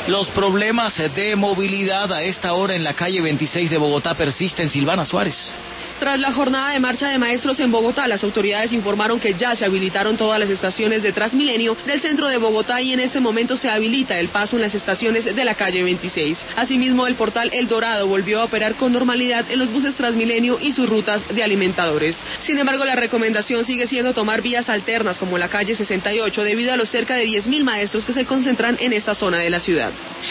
Los problemas de movilidad a esta hora en la calle 26 de Bogotá persisten. Silvana Suárez. Tras la jornada de marcha de maestros en Bogotá, las autoridades informaron que ya se habilitaron todas las estaciones de Transmilenio del centro de Bogotá y en este momento se habilita el paso en las estaciones de la calle 26. Asimismo, el portal El Dorado volvió a operar con normalidad en los buses Transmilenio y sus rutas de alimentadores. Sin embargo, la recomendación sigue siendo tomar vías alternas como la calle 68 debido a los cerca de 10.000 maestros que se concentran en esta zona de la ciudad.